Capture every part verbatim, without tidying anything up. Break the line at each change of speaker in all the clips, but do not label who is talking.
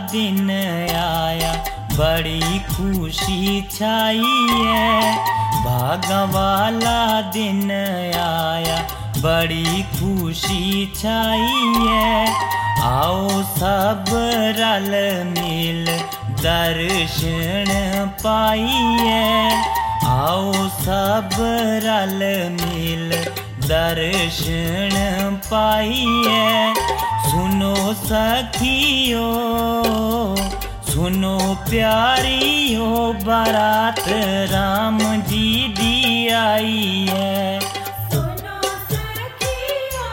दिन आया, बड़ी खुशी छाई है। भागा वाला दिन आया, बड़ी खुशी छाई है। आओ सब रल मिल दर्शन पाइए। आओ सब रल मिल दर्शन पाइए। सुनो सखियो सुनो प्यारियो, बारात राम जी दी आई है।
सुनो सखियो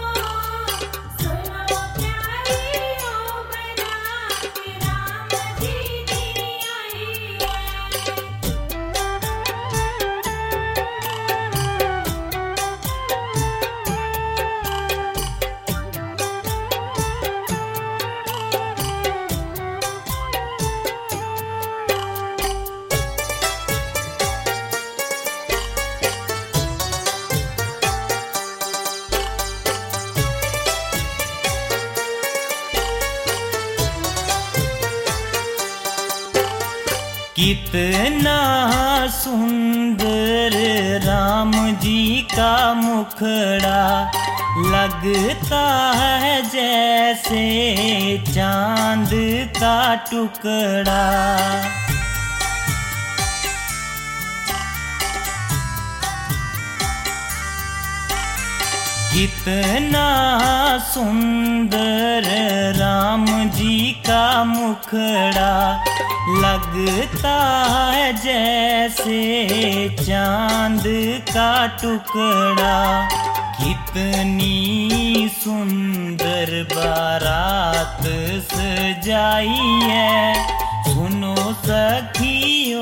सुनो प्यारियो, बारात राम जी दी आई है।
कितना सुंदर राम जी का मुखड़ा, लगता है जैसे चांद का टुकड़ा। कितना सुंदर राम जी का मुखड़ा, लगता है जैसे चांद का टुकड़ा। कितनी सुंदर बारात सजाई है। सुनो सखियो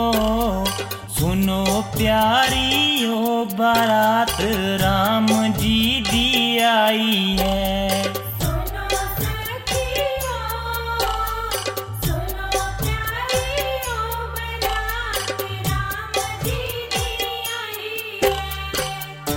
सुनो प्यारियो, बारात राम जी दी आई है।
सुनो सखियो सुनो प्यारियो, बारात राम जी दी आई है।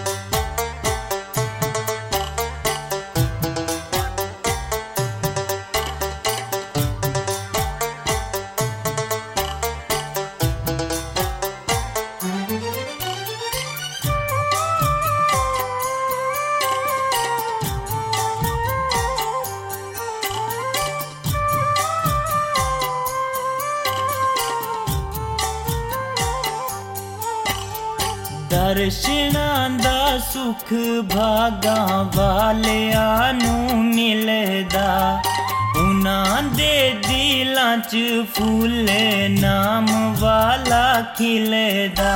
दर्शनां दा सुख भागा वालियां नूं मिलदा, उन्हां दे दिलां च फुੱਲ नाम वाला खिलदा।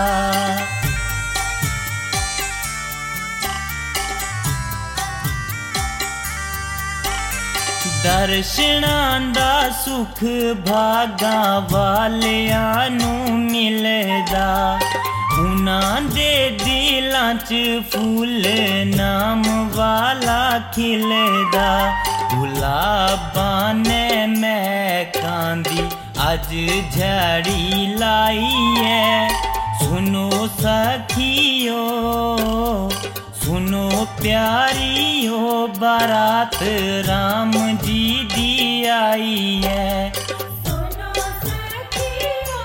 दर्शनां दा सुख भागा वालियां नूं मिलदा, उन्हां दे दिलां च फुੱਲ नाम वाला खिलदा। गुलाबां ने महकां दी अज झड़ी लाई है। सुनो सखियो सुनो प्यारियो, बारात राम जी दी आई है।
सुनो सखियो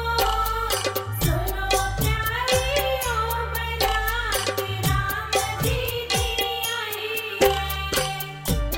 सुनो प्यारियो, बारात राम जी दी आई है।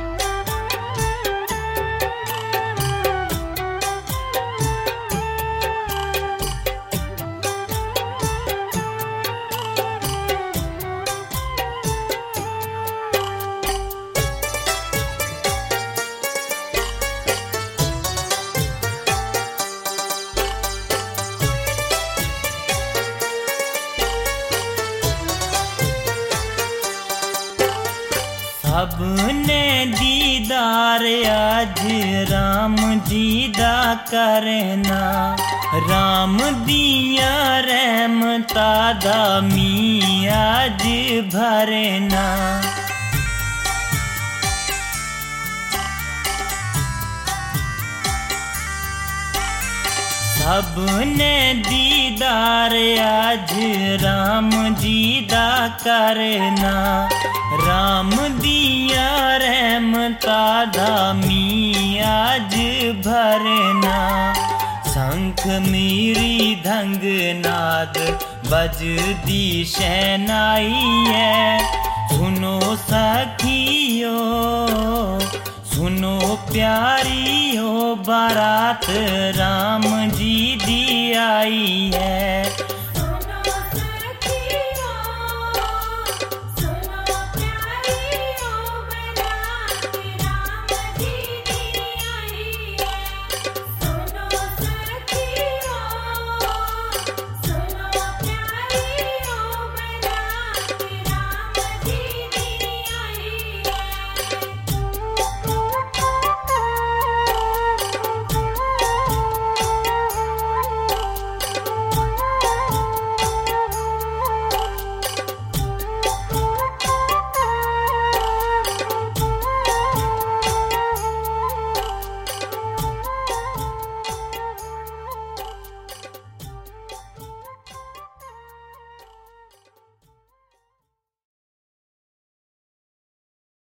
सबने दीदार आज राम जी दा करना, राम दिया रहमता दा मी आज भरना। सबने दीदार आज राम जी दा करना, राम दिया रहमता दा मी आज भरना। शंख मीरी धंग नाद बजदी शहनाई है। सुनो सखियो सुनो प्यारियो बारात राम जी दी आई है।